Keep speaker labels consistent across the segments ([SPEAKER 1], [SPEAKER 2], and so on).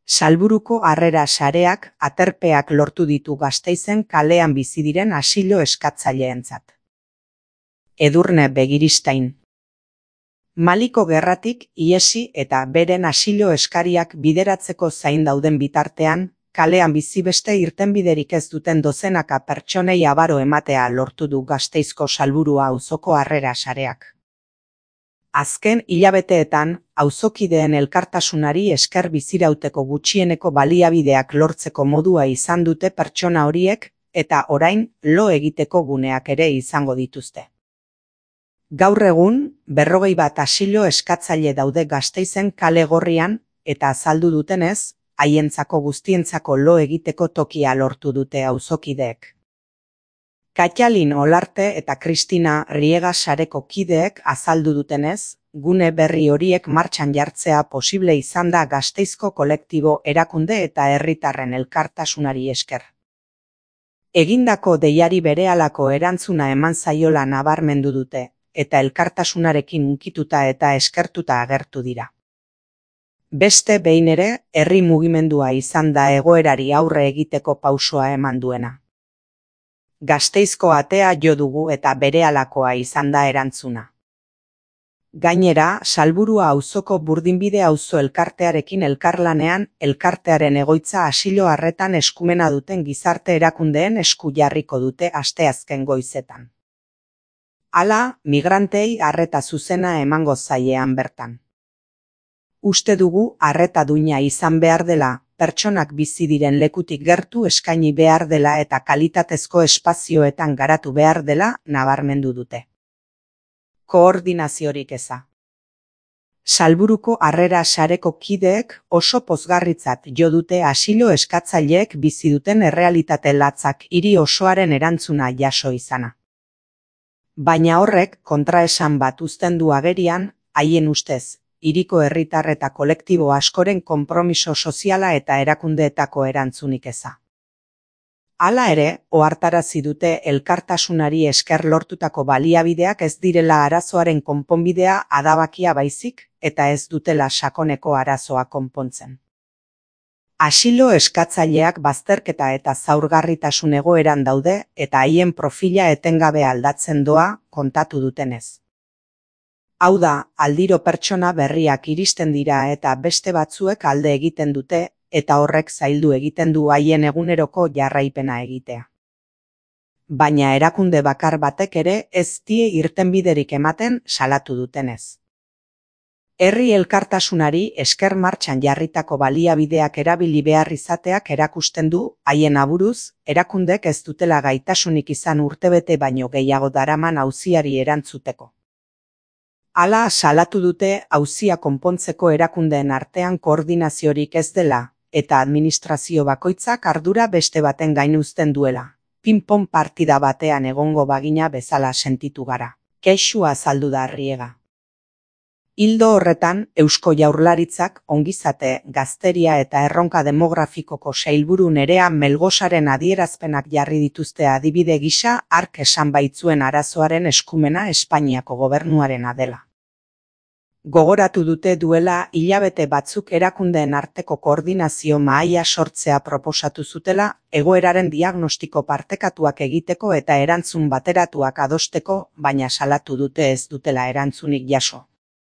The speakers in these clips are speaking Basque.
[SPEAKER 1] Salburuko Harrera Sareak aterpeak lortu ditu Gasteizen kalean bizi diren asilo eskatzaileentzat. Edurne Begiristain. Maliko gerratik ihesi eta beren asilo eskariak bideratzeko zain dauden bitartean, kalean bizi beste irtenbiderik ez duten dozenaka pertsonei abaro ematea lortu du Gasteizko Salburua auzoko Harrera Sareak. Azken hilabeteetan, auzokideen elkartasunari esker bizirauteko gutxieneko baliabideak lortzeko modua izan dute pertsona horiek, eta orain lo egiteko guneak ere izango dituzte. Gaur egun, 21 asilo eskatzaile daude Gasteizen kale gorrian, eta azaldu dutenez, haientzako guztientzako lo egiteko tokia lortu dute auzokideek. Katalin Olarte eta Kristina Riega sareko kideek azaldu dutenez, gune berri horiek martxan jartzea posible izan da Gasteizko kolektibo erakunde eta herritarren elkartasunari esker. Egindako deiari berehalako erantzuna eman zaiola nabarmendu dute, eta elkartasunarekin hunkituta eta eskertuta agertu dira. Beste behin ere, herri mugimendua izan da egoerari aurre egiteko pausoa eman duena. Gasteizko atea jo dugu eta berehalakoa izan da erantzuna. Gainera, Salburua auzoko Burdinbide auzo elkartearekin elkarlanean, elkartearen egoitza asilo arretan eskumena duten gizarte erakundeen esku jarriko dute asteazken goizetan. Hala, migrantei arreta zuzena emango zaiean bertan. Uste dugu arreta duina izan behar dela, pertsonak bizi diren lekutik gertu eskaini behar dela eta kalitatezko espazioetan garatu behar dela nabarmendu dute. Koordinaziorik eza. Salburuko Harrera Sareko kideek oso pozgarritzat jo dute asilo eskatzaileek bizi duten errealitate latzak hiri osoaren erantzuna jaso izana. Baina horrek kontraesan bat uzten du agerian, haien ustez, hiriko herritar eta kolektibo askoren konpromiso soziala eta erakundeetako erantzunik eza. Hala ere, ohartarazi dute elkartasunari esker lortutako baliabideak ez direla arazoaren konponbidea adabakia baizik, eta ez dutela sakoneko arazoa konpontzen. Asilo eskatzaileak bazterketa eta zaurgarritasun egoeran daude eta haien profila etengabe aldatzen doa kontatu dutenez. Hau da, aldiro pertsona berriak iristen dira eta beste batzuek alde egiten dute, eta horrek zaildu egiten du haien eguneroko jarraipena egitea. Baina erakunde bakar batek ere ez die irtenbiderik ematen salatu dutenez. Herri elkartasunari esker martxan jarritako baliabideak erabili behar izateak erakusten du, haien aburuz, erakundek ez dutela gaitasunik izan urtebete baino gehiago daraman auziari erantzuteko. Hala salatu dute auzia konpontzeko erakundeen artean koordinaziorik ez dela, eta administrazio bakoitzak ardura beste baten gain uzten duela. Ping-pong partida batean egongo bagina bezala sentitu gara. Kexua azaldu da Riega. Ildo horretan, Eusko Jaurlaritzak ongizate, gazteria eta erronka demografikoko sailburu Nerea Melgosaren adierazpenak jarri dituzte adibide gisa hark esan baitzuen arazoaren eskumena Espainiako gobernuarena dela. Gogoratu dute duela hilabete batzuk erakundeen arteko koordinazio mahaia sortzea proposatu zutela, egoeraren diagnostiko partekatuak egiteko eta erantzun bateratuak adosteko, baina salatu dute ez dutela erantzunik jaso.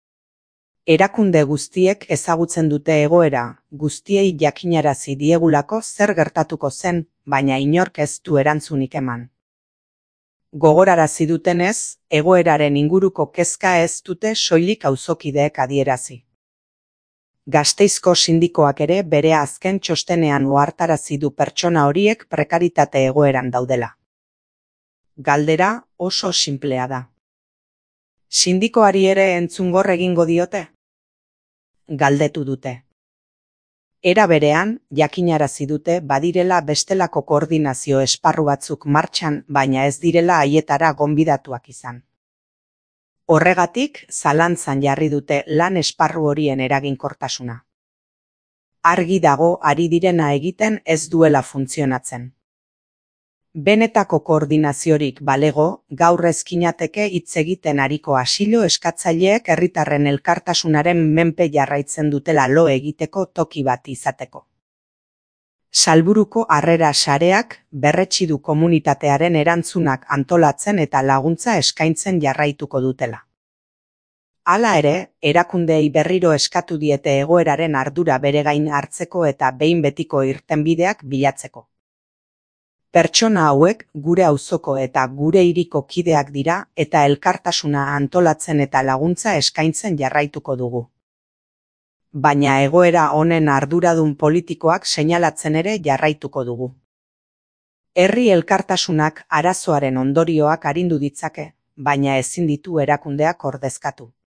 [SPEAKER 1] Erakunde guztiek ezagutzen dute egoera, guztiei jakinarazi diegulako zer gertatuko zen, baina inork ez du erantzunik eman. Gogorarazi dutenez, egoeraren inguruko kezka ez dute soilik auzokideek adierazi. Gasteizko sindikoak ere bere azken txostenean ohartarazi du pertsona horiek prekaritate egoeran daudela. Galdera oso sinplea da. Sindikoari ere entzungor egingo diote? Galdetu dute. Era berean, jakinarazi dute badirela bestelako koordinazio esparru batzuk martxan, baina ez direla haietara gonbidatuak izan. Horregatik, zalantzan jarri dute lan esparru horien eraginkortasuna. Argi dago ari direna egiten ez duela funtzionatzen. Benetako koordinaziorik balego, gaur ezkinateke hitz egiten ariko asilo eskatzaileek herritarren elkartasunaren menpe jarraitzen dutela lo egiteko toki bat izateko. Salburuko Harrera Sareak berretsi du komunitatearen erantzunak antolatzen eta laguntza eskaintzen jarraituko dutela. Hala ere, erakundeei berriro eskatu diete egoeraren ardura bere gain hartzeko eta behin betiko irtenbideak bilatzeko. Pertsona hauek gure auzoko eta gure hiriko kideak dira eta elkartasuna antolatzen eta laguntza eskaintzen jarraituko dugu. Baina egoera honen arduradun politikoak seinalatzen ere jarraituko dugu. Herri elkartasunak arazoaren ondorioak arindu ditzake, baina ezin ditu erakundeak ordezkatu.